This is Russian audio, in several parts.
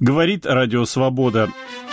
Говорит Радио Свобода.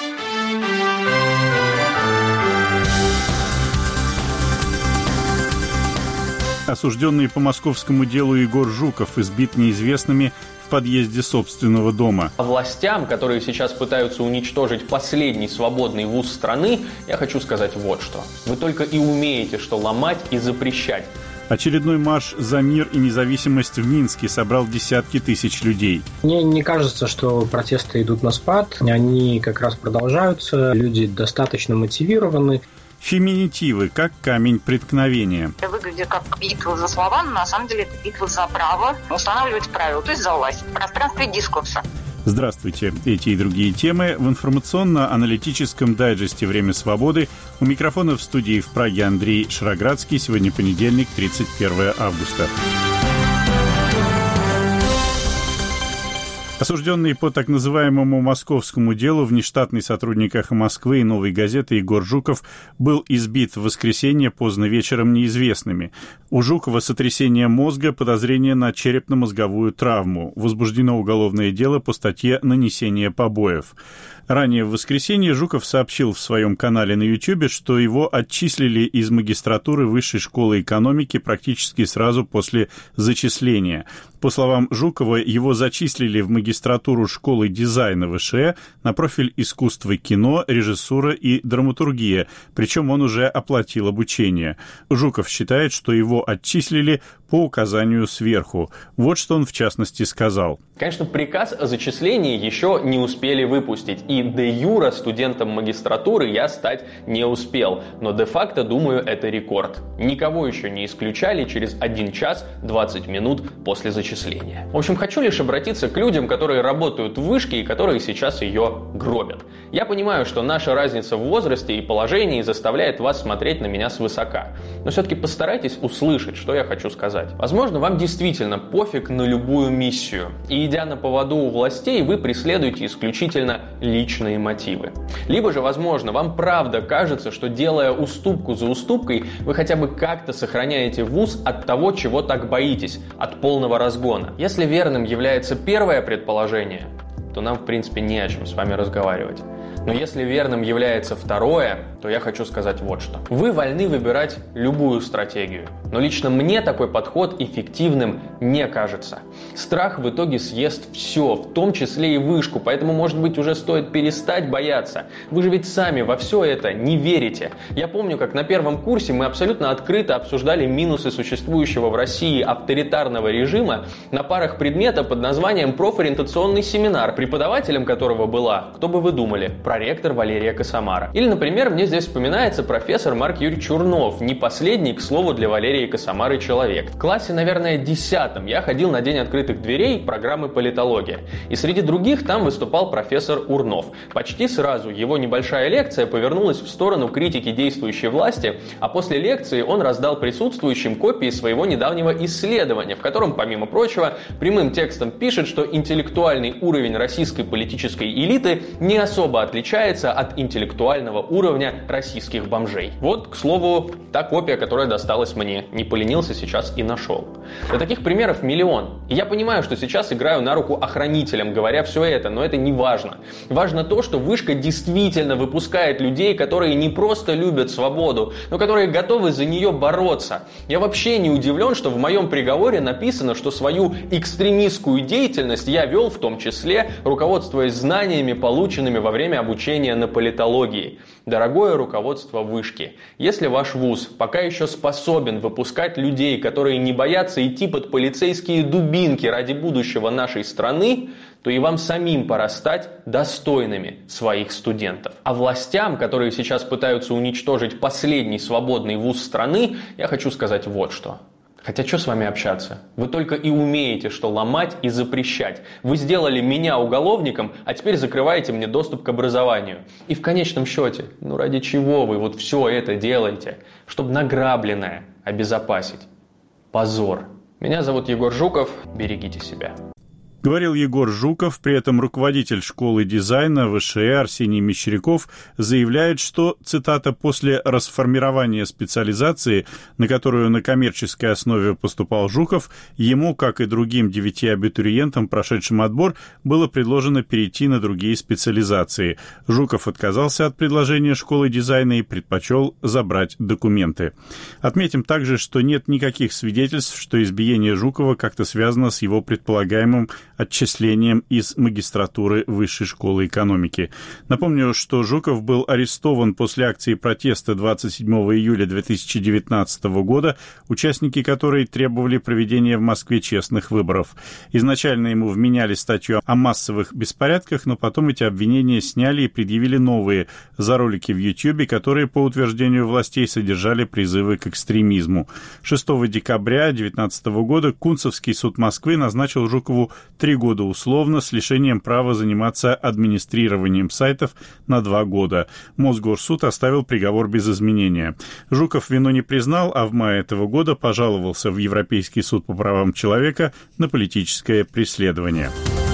Осужденный по московскому делу Егор Жуков избит неизвестными в подъезде собственного дома. Властям, которые сейчас пытаются уничтожить последний свободный вуз страны, я хочу сказать вот что. Вы только и умеете, что ломать и запрещать. Очередной марш за мир и независимость в Минске собрал десятки тысяч людей. Мне не кажется, что протесты идут на спад. Они как раз продолжаются. Люди достаточно мотивированы. Феминитивы как камень преткновения. Это выглядит как битва за слова, но на самом деле это битва за право устанавливать правила, то есть за власть в пространстве дискурса. Здравствуйте. Эти и другие темы в информационно-аналитическом дайджесте «Время свободы». У микрофона в студии в Праге Андрей Шароградский. Сегодня понедельник, 31 августа. Осужденный по так называемому московскому делу внештатный сотрудник «Эхо Москвы» и «Новой газеты» Егор Жуков был избит в воскресенье поздно вечером неизвестными. У Жукова сотрясение мозга, подозрение на черепно-мозговую травму. Возбуждено уголовное дело по статье «Нанесение побоев». Ранее в воскресенье Жуков сообщил в своем канале на YouTube, что его отчислили из магистратуры Высшей школы экономики практически сразу после зачисления. По словам Жукова, его зачислили в магистратуру школы дизайна ВШЭ на профиль искусства кино, режиссура и драматургия, причем он уже оплатил обучение. Жуков считает, что его отчислили по указанию сверху. Вот что он в частности сказал. Конечно, приказ о зачислении еще не успели выпустить, и де-юра студентом магистратуры я стать не успел, но де-факто, думаю, это рекорд. Никого еще не исключали через 1 час 20 минут после зачисления. В общем, хочу лишь обратиться к людям, которые работают в вышке и которые сейчас ее гробят. Я понимаю, что наша разница в возрасте и положении заставляет вас смотреть на меня свысока, но все-таки постарайтесь услышать, что я хочу сказать. Возможно, вам действительно пофиг на любую миссию, и идя на поводу у властей, вы преследуете исключительно личные мотивы. Либо же, возможно, вам правда кажется, что делая уступку за уступкой, вы хотя бы как-то сохраняете вуз от того, чего так боитесь, от полного разгона. Если верным является первое предположение, то нам, в принципе, не о чем с вами разговаривать. Но если верным является второе, то я хочу сказать вот что. Вы вольны выбирать любую стратегию, но лично мне такой подход эффективным не кажется. Страх в итоге съест все, в том числе и вышку, поэтому, может быть, уже стоит перестать бояться. Вы же ведь сами во все это не верите. Я помню, как на первом курсе мы абсолютно открыто обсуждали минусы существующего в России авторитарного режима на парах предмета под названием «Профориентационный семинар», преподавателем которого была, кто бы вы думали, проректор Валерия Косомара. Или, например, мне здесь вспоминается профессор Марк Юрьевич Чернов, не последний, к слову, для Валерии Косомары человек. В классе, наверное, 10-м я ходил на День открытых дверей программы «Политология». И среди других там выступал профессор Урнов. Почти сразу его небольшая лекция повернулась в сторону критики действующей власти, а после лекции он раздал присутствующим копии своего недавнего исследования, в котором, помимо прочего, прямым текстом пишет, что интеллектуальный уровень российской политической элиты не особо отличается от интеллектуального уровня российских бомжей. Вот, к слову, та копия, которая досталась мне. Не поленился сейчас и нашел. Да таких примеров миллион. И я понимаю, что сейчас играю на руку охранителям, говоря все это, но это не важно. Важно то, что вышка действительно выпускает людей, которые не просто любят свободу, но которые готовы за нее бороться. Я вообще не удивлен, что в моем приговоре написано, что свою экстремистскую деятельность я вел в том числе, руководствуясь знаниями, полученными во время обучения на политологии. Дорогое руководство вышки, если ваш вуз пока еще способен выпускать людей, которые не боятся идти под полицейские дубинки ради будущего нашей страны, то и вам самим пора стать достойными своих студентов. А властям, которые сейчас пытаются уничтожить последний свободный вуз страны, я хочу сказать вот что. Хотя что с вами общаться? Вы только и умеете, что ломать и запрещать. Вы сделали меня уголовником, а теперь закрываете мне доступ к образованию. И в конечном счете, ради чего вы вот все это делаете? Чтобы награбленное обезопасить. Позор. Меня зовут Егор Жуков. Берегите себя. Говорил Егор Жуков, при этом руководитель школы дизайна ВШЭ Арсений Мещеряков заявляет, что, цитата, «после расформирования специализации, на которую на коммерческой основе поступал Жуков, ему, как и другим 9 абитуриентам, прошедшим отбор, было предложено перейти на другие специализации. Жуков отказался от предложения школы дизайна и предпочел забрать документы». Отметим также, что нет никаких свидетельств, что избиение Жукова как-то связано с его предполагаемым отчислением из магистратуры Высшей школы экономики. Напомню, что Жуков был арестован после акции протеста 27 июля 2019 года, участники которой требовали проведения в Москве честных выборов. Изначально ему вменяли статью о массовых беспорядках, но потом эти обвинения сняли и предъявили новые за ролики в YouTube, которые, по утверждению властей, содержали призывы к экстремизму. 6 декабря 2019 года Кунцевский суд Москвы назначил Жукову 3 года условно с лишением права заниматься администрированием сайтов на 2 года. Мосгорсуд оставил приговор без изменения. Жуков вину не признал, а в мае этого года пожаловался в Европейский суд по правам человека на политическое преследование.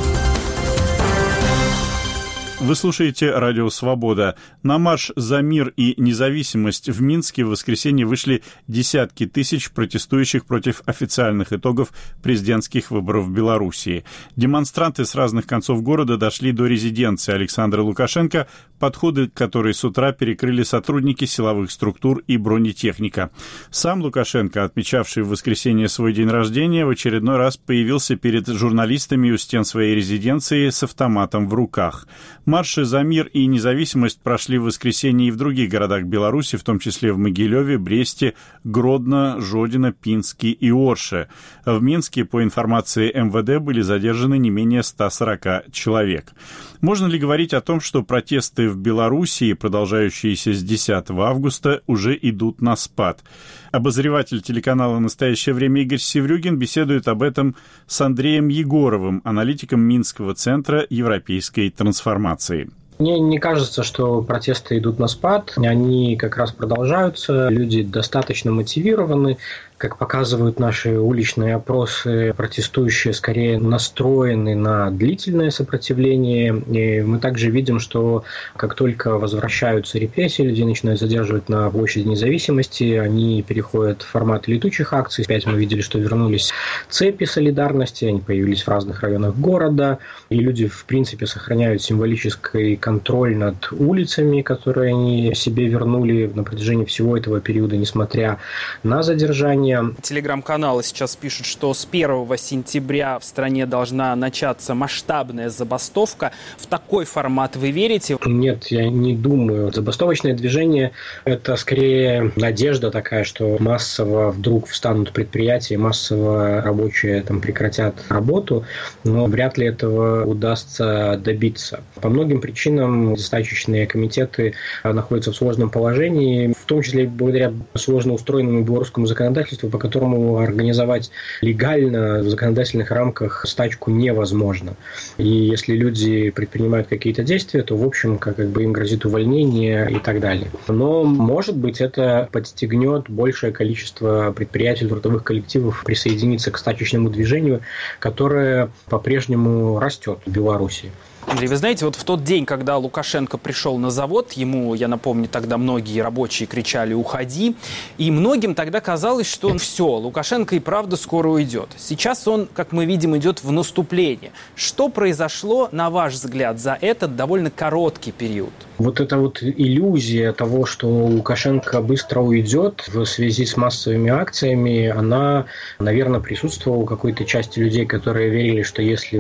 Вы слушаете «Радио Свобода». На марш за мир и независимость в Минске в воскресенье вышли десятки тысяч протестующих против официальных итогов президентских выборов в Белоруссии. Демонстранты с разных концов города дошли до резиденции Александра Лукашенко, подходы к которой с утра перекрыли сотрудники силовых структур и бронетехника. Сам Лукашенко, отмечавший в воскресенье свой день рождения, в очередной раз появился перед журналистами у стен своей резиденции с автоматом в руках. Марши за мир и независимость прошли в воскресенье и в других городах Беларуси, в том числе в Могилеве, Бресте, Гродно, Жодино, Пинске и Орше. В Минске, по информации МВД, были задержаны не менее 140 человек. Можно ли говорить о том, что протесты в Белоруссии, продолжающиеся с 10 августа, уже идут на спад? Обозреватель телеканала «Настоящее время» Игорь Севрюгин беседует об этом с Андреем Егоровым, аналитиком Минского центра европейской трансформации. Мне не кажется, что протесты идут на спад. Они как раз продолжаются. Люди достаточно мотивированы. Как показывают наши уличные опросы, протестующие скорее настроены на длительное сопротивление. И мы также видим, что как только возвращаются репрессии, людей начинают задерживать на площади Независимости, они переходят в формат летучих акций. Опять мы видели, что вернулись цепи солидарности, они появились в разных районах города. И люди, в принципе, сохраняют символический контроль над улицами, которые они себе вернули на протяжении всего этого периода, несмотря на задержание. Телеграм-каналы сейчас пишут, что с 1 сентября в стране должна начаться масштабная забастовка. В такой формат вы верите? Нет, я не думаю. Забастовочное движение – это скорее надежда такая, что массово вдруг встанут предприятия, массово рабочие там прекратят работу, но вряд ли этого удастся добиться. По многим причинам стачечные комитеты находятся в сложном положении, в том числе благодаря сложно устроенному белорусскому законодательству, по которому организовать легально в законодательных рамках стачку невозможно. И если люди предпринимают какие-то действия, то, в общем, как бы им грозит увольнение и так далее. Но, может быть, это подстегнет большее количество предприятий, трудовых коллективов присоединиться к стачечному движению, которое по-прежнему растет в Беларуси. Андрей, вы знаете, вот в тот день, когда Лукашенко пришел на завод, ему, я напомню, тогда многие рабочие кричали «Уходи!», и многим тогда казалось, что все, Лукашенко и правда скоро уйдет. Сейчас он, как мы видим, идет в наступление. Что произошло, на ваш взгляд, за этот довольно короткий период? Вот эта вот иллюзия того, что Лукашенко быстро уйдет в связи с массовыми акциями, она, наверное, присутствовала у какой-то части людей, которые верили, что если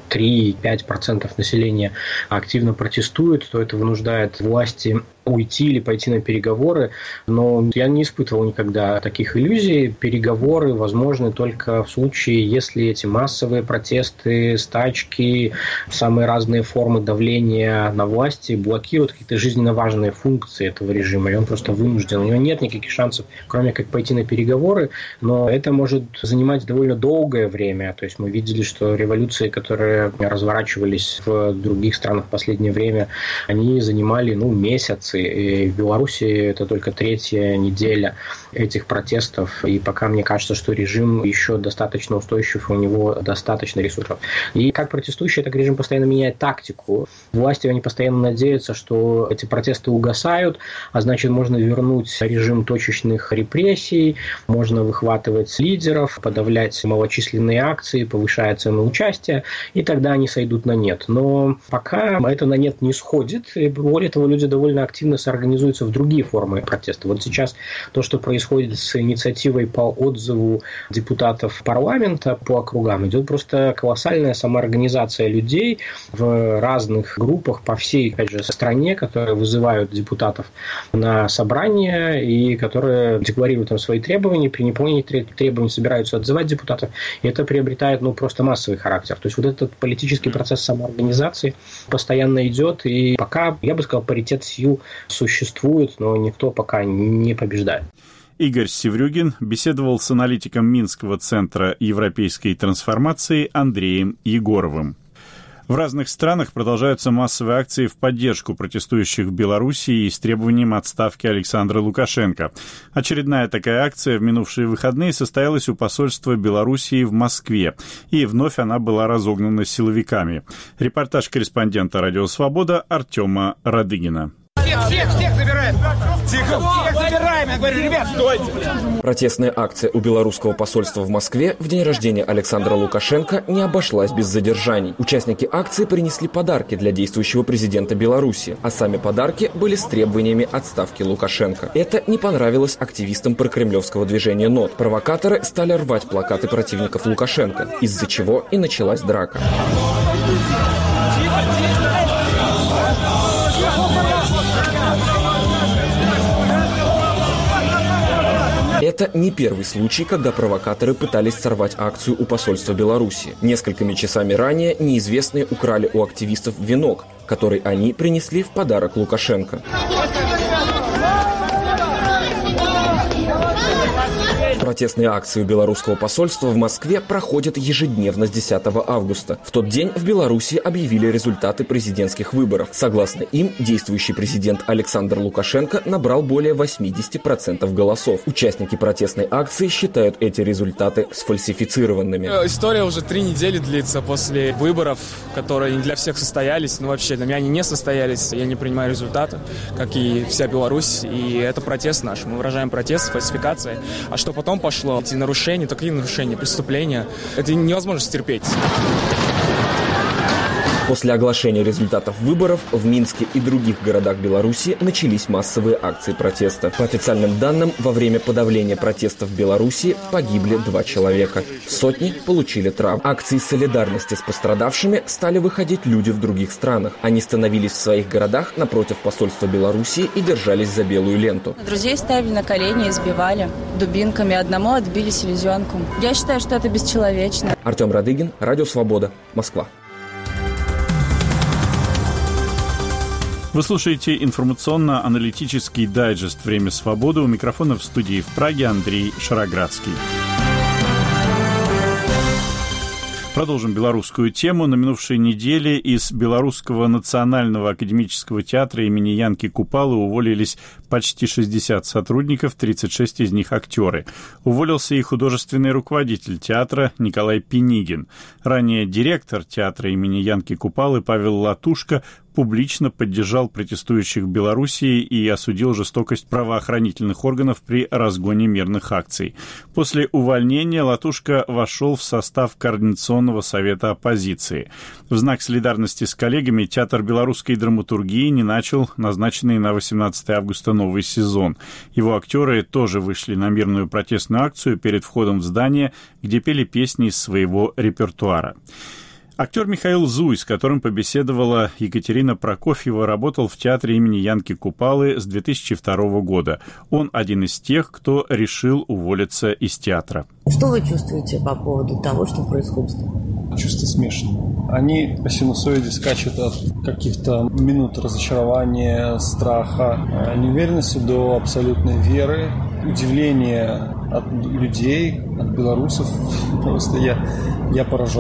3-5% населения активно протестуют, то это вынуждает власти уйти или пойти на переговоры. Но я не испытывал никогда таких иллюзий. Переговоры возможны только в случае, если эти массовые протесты, стачки, самые разные формы давления на власти блокируют какие-то жизненно важные функции этого режима, и он просто вынужден. У него нет никаких шансов, кроме как пойти на переговоры, но это может занимать довольно долгое время. То есть мы видели, что революции, которые разворачивались в других странах в последнее время, они занимали месяцы, акций. И в Беларуси это только 3-я неделя этих протестов. И пока мне кажется, что режим еще достаточно устойчив, у него достаточно ресурсов. И как протестующие, так режим постоянно меняет тактику. Власти, они постоянно надеются, что эти протесты угасают, а значит, можно вернуть режим точечных репрессий, можно выхватывать лидеров, подавлять малочисленные акции, повышая цены участия, и тогда они сойдут на нет. Но пока это на нет не сходит, и более того, люди довольно активно соорганизуются в другие формы протеста. Вот сейчас то, что происходит с инициативой по отзыву депутатов парламента по округам, идет просто колоссальная самоорганизация людей в разных группах по всей, опять же, стране, которые вызывают депутатов на собрания и которые декларируют там свои требования, при неполнении требований собираются отзывать депутатов, и это приобретает просто массовый характер. То есть вот этот политический процесс самоорганизации постоянно идет, и пока, я бы сказал, паритет сил существует, но никто пока не побеждает. Игорь Севрюгин беседовал с аналитиком Минского центра европейской трансформации Андреем Егоровым. В разных странах продолжаются массовые акции в поддержку протестующих в Белоруссии и с требованием отставки Александра Лукашенко. Очередная такая акция в минувшие выходные состоялась у посольства Белоруссии в Москве, и вновь она была разогнана силовиками. Репортаж корреспондента «Радио Свобода» Артема Радыгина. Всех забираем! Тихо! Всех забираем! Я говорю, ребят, стойте! Протестная акция у белорусского посольства в Москве в день рождения Александра Лукашенко не обошлась без задержаний. Участники акции принесли подарки для действующего президента Беларуси, а сами подарки были с требованиями отставки Лукашенко. Это не понравилось активистам прокремлевского движения НОТ. Провокаторы стали рвать плакаты противников Лукашенко, из-за чего и началась драка. Это не первый случай, когда провокаторы пытались сорвать акцию у посольства Беларуси. Несколькими часами ранее неизвестные украли у активистов венок, который они принесли в подарок Лукашенко. Протестные акции у белорусского посольства в Москве проходят ежедневно с 10 августа. В тот день в Беларуси объявили результаты президентских выборов. Согласно им, действующий президент Александр Лукашенко набрал более 80% голосов. Участники протестной акции считают эти результаты сфальсифицированными. История уже 3 недели длится после выборов, которые не для всех состоялись. Но вообще для меня они не состоялись. Я не принимаю результаты, как и вся Беларусь. И это протест наш. Мы выражаем протест, фальсификации. А что потом пошло? Эти нарушения, такие нарушения, преступления. Это невозможно стерпеть. После оглашения результатов выборов в Минске и других городах Беларуси начались массовые акции протеста. По официальным данным, во время подавления протестов в Беларуси погибли 2 человека. Сотни получили травмы. Акции солидарности с пострадавшими стали выходить люди в других странах. Они становились в своих городах напротив посольства Беларуси и держались за белую ленту. Друзей ставили на колени, избивали дубинками. Одному отбили селезенку. Я считаю, что это бесчеловечно. Артем Радыгин, Радио Свобода, Москва. Вы слушаете информационно-аналитический дайджест «Время свободы». У микрофона в студии в Праге Андрей Шароградский. Продолжим белорусскую тему. На минувшей неделе из Белорусского национального академического театра имени Янки Купалы уволились почти 60 сотрудников, 36 из них актеры. Уволился и художественный руководитель театра Николай Пенигин. Ранее директор театра имени Янки Купалы Павел Латушко публично поддержал протестующих в Белоруссии и осудил жестокость правоохранительных органов при разгоне мирных акций. После увольнения Латушко вошел в состав Координационного совета оппозиции. В знак солидарности с коллегами театр белорусской драматургии не начал назначенный на 18 августа новый сезон. Его актеры тоже вышли на мирную протестную акцию перед входом в здание, где пели песни из своего репертуара. Актер Михаил Зуй, с которым побеседовала Екатерина Прокофьева, работал в театре имени Янки Купалы с 2002 года. Он один из тех, кто решил уволиться из театра. Что вы чувствуете по поводу того, что происходит? Чувства смешанные. Они по синусоиде скачут от каких-то минут разочарования, страха, неуверенности до абсолютной веры, удивления от людей, от белорусов. Просто я поражен.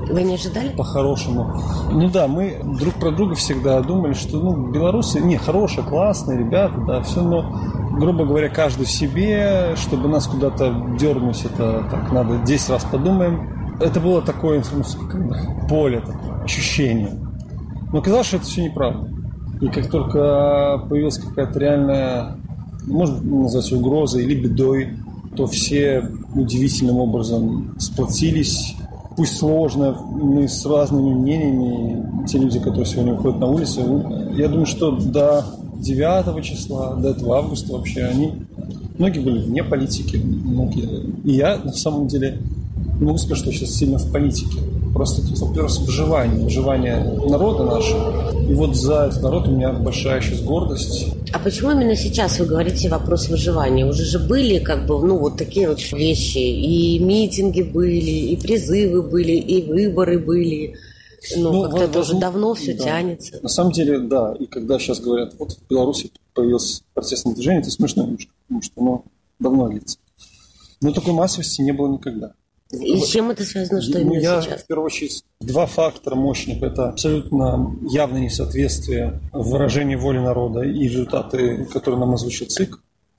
Вы не ожидали? По-хорошему. Ну да, мы друг про друга всегда думали, что белорусы, хорошие, классные ребята, да, все, но, грубо говоря, каждый в себе, чтобы нас куда-то дернуть, это так, надо 10 раз подумаем. Это было такое поле, такое ощущение. Но оказалось, что это все неправда. И как только появилась какая-то реальная, можно назвать угрозой или бедой, то все удивительным образом сплотились. Пусть сложно, мы с разными мнениями, те люди, которые сегодня выходят на улицу, я думаю, что до 9 числа, до этого августа вообще, многие были вне политики, и я, на самом деле, не могу сказать, что сейчас сильно в политике. Просто тут вопрос выживание народа нашего. И вот за этот народ у меня большая сейчас гордость. А почему именно сейчас вы говорите вопрос выживания? Уже же были вот такие вот вещи. И митинги были, и призывы были, и выборы были. Как-то это уже давно все тянется. На самом деле, да. И когда сейчас говорят, вот в Беларуси появилось протестное движение, это смешно немножко, потому что оно давно длится. Но такой массовости не было никогда. И с чем это связано, что именно сейчас? В первую очередь, 2 фактора мощных. Это абсолютно явное несоответствие выражения воли народа и результаты, которые нам озвучил ЦИК.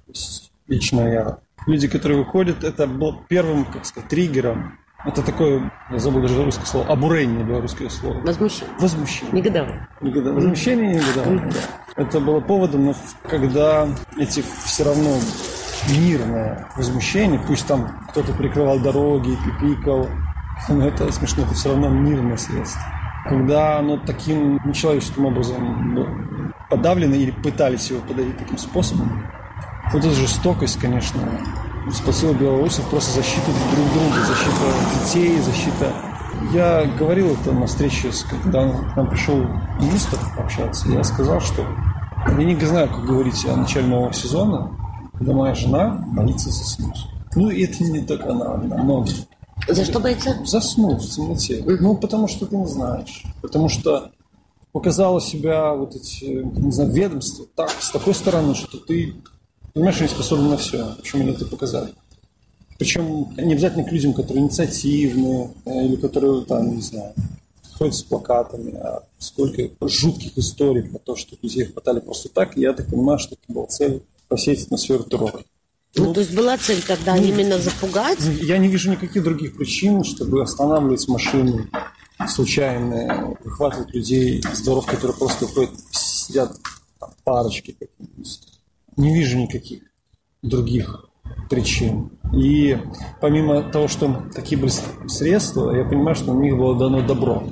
Лично люди, которые выходят, это был первым, триггером. Это такое, я забыл даже русское слово, обурение, белорусское слово. Возмущение. Негодование. Возмущение и негодование. Это было поводом, но когда эти все равно мирное возмущение, пусть там кто-то перекрывал дороги, пипикал, но это смешно, это все равно мирное средство. Когда оно таким нечеловеческим образом было подавлено или пытались его подавить таким способом, вот эта жестокость, конечно, спросила белорусов просто защиту друг друга, защита детей, защита... Я говорил это на встрече, когда к нам пришел министр общаться, я сказал, что я не знаю, как говорить о начале нового сезона, когда моя жена боится заснуть. И это не только она, многие. За что боится? Заснуть в темноте. Потому что ты не знаешь. Потому что показало себя вот эти, ведомства с такой стороны, что ты понимаешь, что не способен на все. Почему они это показали? Причем не обязательно к людям, которые инициативные, или которые, ходят с плакатами, а сколько жутких историй про то, что людей хватали просто так. И я так понимаю, что это была цель посеять атмосферу террора. То есть была цель тогда именно запугать? Я не вижу никаких других причин, чтобы останавливать машины случайно, выхватывать людей с дворов, которые просто выходят, сидят парочки какие-нибудь. Не вижу никаких других причин. И помимо того, что такие были средства, я понимаю, что на них было дано добро.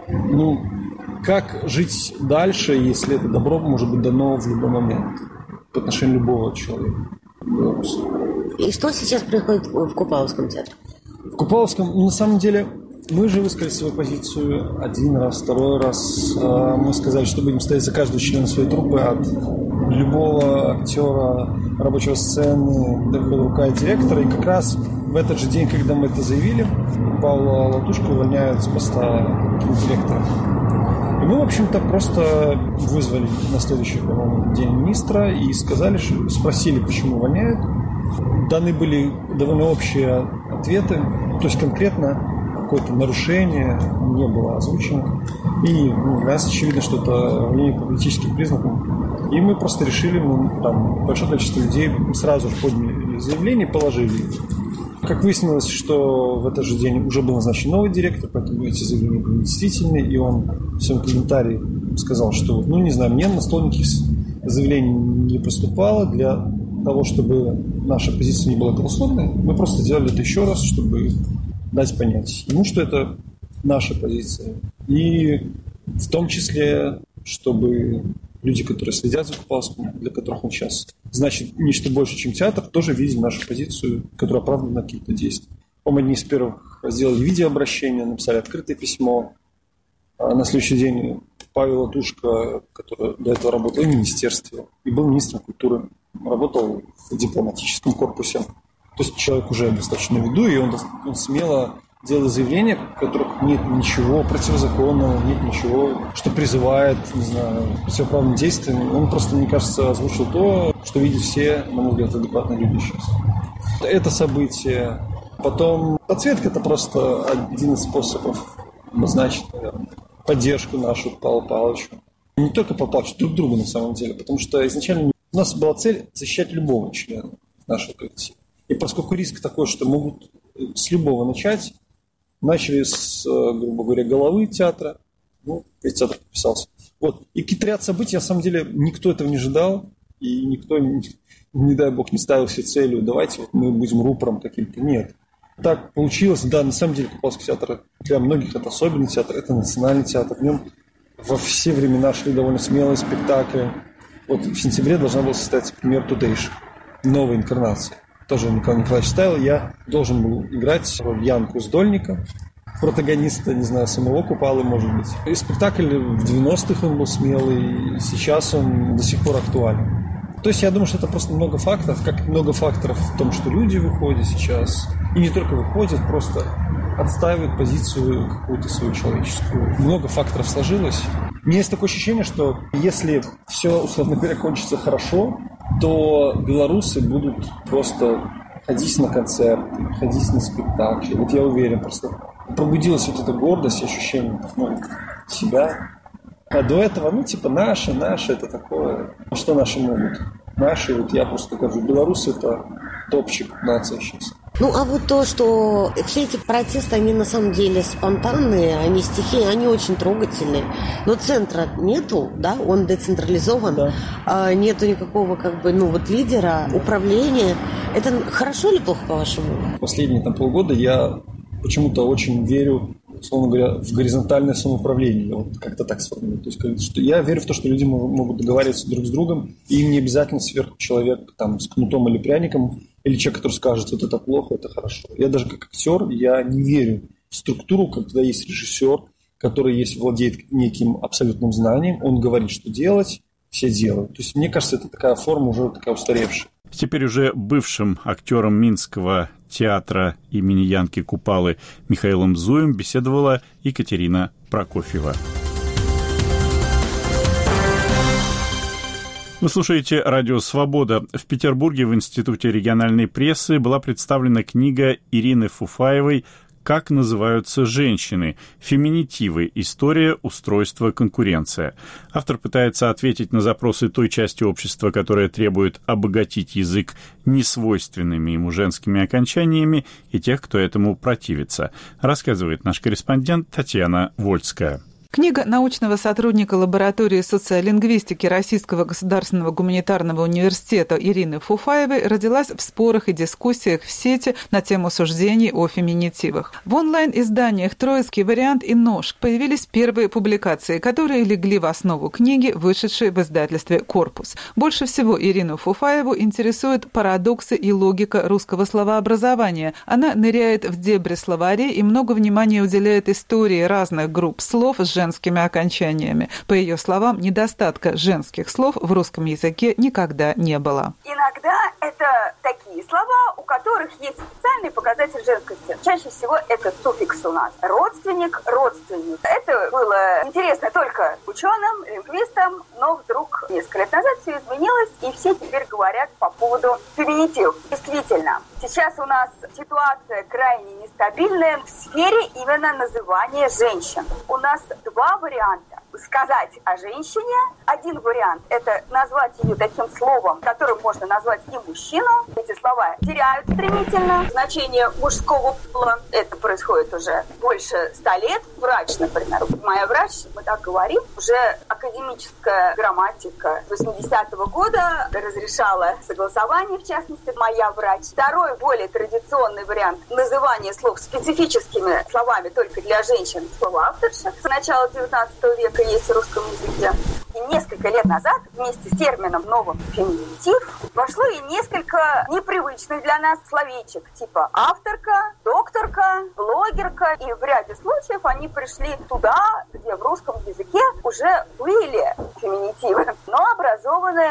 Как жить дальше, если это добро может быть дано в любой момент по отношению любого человека? И что сейчас происходит в Купаловском театре? В Купаловском, на самом деле, мы же высказали свою позицию 1 раз, 2 раз. Мы сказали, что будем стоять за каждого члена своей труппы, от любого актера, рабочего сцены, рука и директора. И как раз в этот же день, когда мы это заявили, Павла Латушко увольняют с поста директора. И мы, в общем-то, просто вызвали на следующий, по-моему, день министра и спросили, почему увольняют. Даны были довольно общие ответы, то есть конкретно какое-то нарушение не было озвучено. И для нас очевидно, что это увольнение по политическим признакам. И мы просто решили, большое количество людей сразу же подняли заявление и положили. Как выяснилось, что в этот же день уже был назначен новый директор, поэтому эти заявления были действительны, и он в своем комментарии сказал, что, не знаю, мне на стол никаких заявлений не поступало. Для того, чтобы наша позиция не была голословной, мы просто сделали это еще раз, чтобы дать понять ему, что это наша позиция. И в том числе, чтобы люди, которые следят за Купаловским, для которых он сейчас значит нечто больше, чем театр, тоже видели нашу позицию, которая оправдана на какие-то действия. По-моему, одни из первых сделали видеообращение, написали открытое письмо. А на следующий день Павел Латушко, который до этого работал в министерстве и был министром культуры, работал в дипломатическом корпусе. То есть человек уже достаточно на виду, и он смело делает заявления, в которых нет ничего противозаконного, нет ничего, что призывает, к противоправным действиям. Он просто, мне кажется, озвучил то, что видят все, на мой взгляд, адекватные люди сейчас. Это событие. Потом подсветка – это просто один из способов обозначить, наверное, поддержку нашу Павлу Павловичу. Не только Павлу Павловичу, друг другу на самом деле, потому что изначально у нас была цель защищать любого члена нашего коллектива. И поскольку риск такой, что могут с любого начать, начали с, грубо говоря, головы театра, весь театр подписался. Вот. И какие-то ряд событий, на самом деле, никто этого не ожидал, и никто, не дай бог, не ставил себе целью, давайте мы будем рупором каким-то. Нет. Так получилось, да, на самом деле, Купалский театр для многих это особенный театр, это национальный театр. В нем во все времена шли довольно смелые спектакли. Вот в сентябре должна была состояться премьера «Тутейших», новая инкарнация. Тоже Николай Николаевич ставил. Я должен был играть роль Янку Сдольника, протагониста, не знаю, самого Купалы, может быть. И спектакль в 90-х он был смелый, и сейчас он до сих пор актуален. То есть я думаю, что это просто много факторов, как много факторов в том, что люди выходят сейчас, и не только выходят, просто отстаивают позицию какую-то свою человеческую. Много факторов сложилось. У меня есть такое ощущение, что если все, условно говоря, кончится хорошо, то белорусы будут просто ходить на концерты, ходить на спектакли. Вот я уверен, просто пробудилась вот эта гордость, ощущение себя. А до этого, наши, это такое. Что наши могут? Наши, вот я просто скажу, белорусы это топчик нации сейчас. А вот то, что все эти протесты, они на самом деле спонтанные, они стихии, они очень трогательные. Но центра нету, да, он децентрализован, да. Нету никакого лидера, управления. Это хорошо или плохо, по-вашему? Последние полгода я почему-то очень верю, условно говоря, в горизонтальное самоуправление. Вот как-то так сформулирую. То есть, что я верю в то, что люди могут договариваться друг с другом, и им не обязательно сверху человек с кнутом или пряником, или человек, который скажет, вот это плохо, это хорошо. Я даже как актер, я не верю в структуру, когда есть режиссер, который владеет неким абсолютным знанием, он говорит, что делать, все делают. То есть, мне кажется, это такая форма уже такая устаревшая. Теперь уже бывшим актером Минского театра имени Янки Купалы Михаилом Зуем беседовала Екатерина Прокофьева. Вы слушаете «Радио Свобода». В Петербурге в Институте региональной прессы была представлена книга Ирины Фуфаевой «Как называются женщины? Феминитивы. История, устройство, конкуренция». Автор пытается ответить на запросы той части общества, которая требует обогатить язык несвойственными ему женскими окончаниями, и тех, кто этому противится, рассказывает наш корреспондент Татьяна Вольская. Книга научного сотрудника лаборатории социолингвистики Российского государственного гуманитарного университета Ирины Фуфаевой родилась в спорах и дискуссиях в сети на тему суждений о феминитивах. В онлайн-изданиях «Троицкий вариант» и «Нож» появились первые публикации, которые легли в основу книги, вышедшей в издательстве «Корпус». Больше всего Ирину Фуфаеву интересуют парадоксы и логика русского словообразования. Она ныряет в дебри словарей и много внимания уделяет истории разных групп слов с женскими окончаниями. По ее словам, недостатка женских слов в русском языке никогда не было. Иногда это такие слова, у которых есть специальный показатель женскости. Чаще всего это суффикс у нас. Родственник, родственник. Это было интересно только ученым, лингвистам, но вдруг несколько лет назад все изменилось, и все теперь говорят по поводу феминитив. Действительно, сейчас у нас ситуация крайне нестабильная в сфере именно называния женщин. У нас два варианта. Сказать о женщине. Один вариант – это назвать ее таким словом, которым можно назвать и мужчину. Эти слова теряют стремительно значение мужского пола. Это происходит уже больше 100 лет. Врач, например, моя врач, мы так говорим, уже академическая грамматика 80-го года разрешала согласование, в частности, моя врач. Второй, более традиционный вариант называния слов специфическими словами только для женщин, слово авторша. С начала 19 века есть в русском языке. И несколько лет назад вместе с термином новым феминитив вошло и несколько непривычных для нас словечек, типа авторка, докторка, блогерка. И в ряде случаев они пришли туда, где в русском языке уже были феминитивы, но образованные другими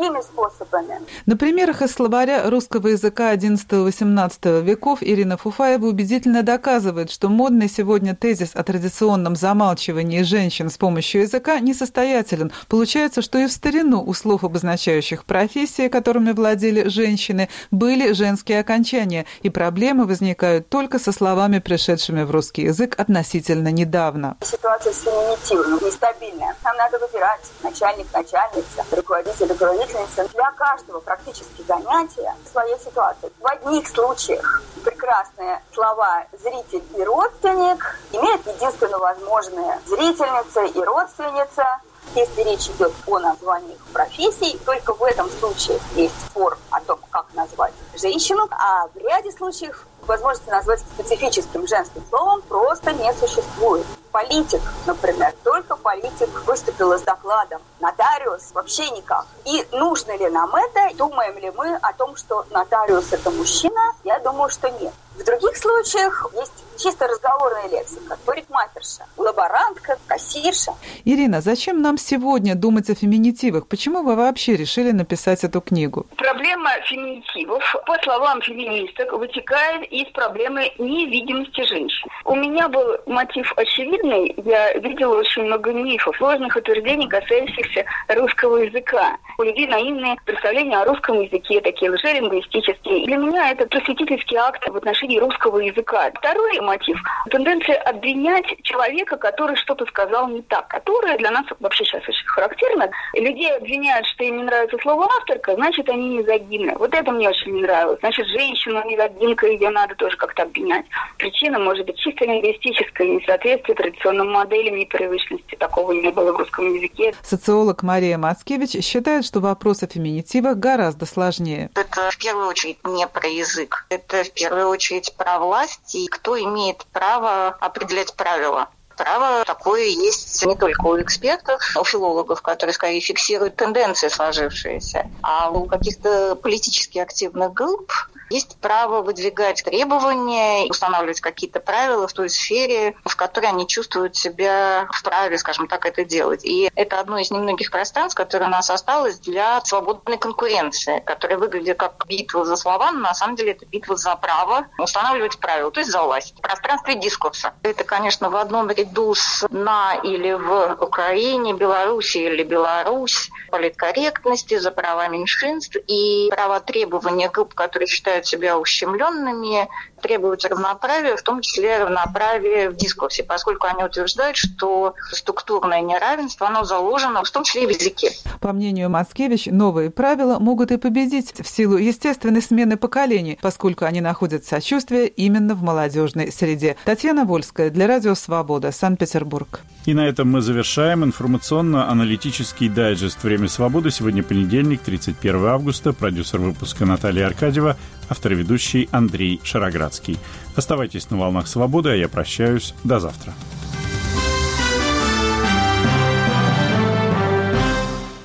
другими способами. На примерах из словаря русского языка XI-XVIII веков Ирина Фуфаева убедительно доказывает, что модный сегодня тезис о традиционном замалчивании женщин с помощью языка несостоятелен. Получается, что и в старину у слов, обозначающих профессии, которыми владели женщины, были женские окончания, и проблемы возникают только со словами, пришедшими в русский язык относительно недавно. Ситуация с феминитивом нестабильная. Нам надо выбирать начальник, начальница, руководитель, руководительница. Для каждого практически занятия своя ситуация. В одних случаях прекрасные слова «зритель» и «родственник» имеют единственно возможные «зрительница» и «родственница». Если речь идет о названиях профессий, только в этом случае есть спор о том, как назвать женщину, а в ряде случаев возможности назвать специфическим женским словом просто не существует. Политик, например, только политик выступила с докладом. Нотариус вообще никак. И нужно ли нам это? Думаем ли мы о том, что нотариус – это мужчина? Я думаю, что нет. В других случаях есть чисто разговорная лексика. Парикмахерша, лаборантка, кассирша. Ирина, зачем нам сегодня думать о феминитивах? Почему вы вообще решили написать эту книгу? Проблема феминитивов, по словам феминисток, вытекает из проблемы невидимости женщин. У меня был мотив очевидный. Я видела очень много мифов, сложных утверждений, касающихся русского языка. У людей наивные представления о русском языке, такие лжелингвистические. Для меня это просветительский акт в отношении русского языка. Второй мотив – тенденция обвинять человека, который что-то сказал не так, которая для нас вообще сейчас очень характерна. Людей обвиняют, что им не нравится слово «авторка», значит, они мизогинны. Вот это мне очень не нравилось. Значит, женщину мизогинка, ее надо тоже как-то обвинять. Причина может быть чисто лингвистическая, несоответствие традиционным моделям, непривычности. Такого не было в русском языке. Социолог Мария Мацкевич считает, что вопрос о феминитивах гораздо сложнее. Это в первую очередь не про язык. Это в первую очередь про власть и кто имеет право определять правила. Право такое есть не только у экспертов, у филологов, которые скорее фиксируют тенденции сложившиеся, а у каких-то политически активных групп есть право выдвигать требования, устанавливать какие-то правила в той сфере, в которой они чувствуют себя вправе, скажем так, это делать. И это одно из немногих пространств, которое у нас осталось для свободной конкуренции, которая выглядит как битва за слова, но на самом деле это битва за право устанавливать правила, то есть за власть. В пространстве дискурса. Это, конечно, в одном ряду с «на» или в Украине, Беларуси или Беларусь, политкорректности, за права меньшинств и права требования групп, которые считают себя ущемленными, требуют равноправия, в том числе равноправия в дискурсе, поскольку они утверждают, что структурное неравенство, оно заложено в том числе и в языке. По мнению Мацкевич, новые правила могут и победить в силу естественной смены поколений, поскольку они находят сочувствие именно в молодежной среде. Татьяна Вольская для Радио Свобода, Санкт-Петербург. И на этом мы завершаем информационно-аналитический дайджест «Время свободы». Сегодня понедельник, 31 августа. Продюсер выпуска Наталья Аркадьева, автор и ведущий Андрей Шароградский. Оставайтесь на волнах свободы, а я прощаюсь. До завтра.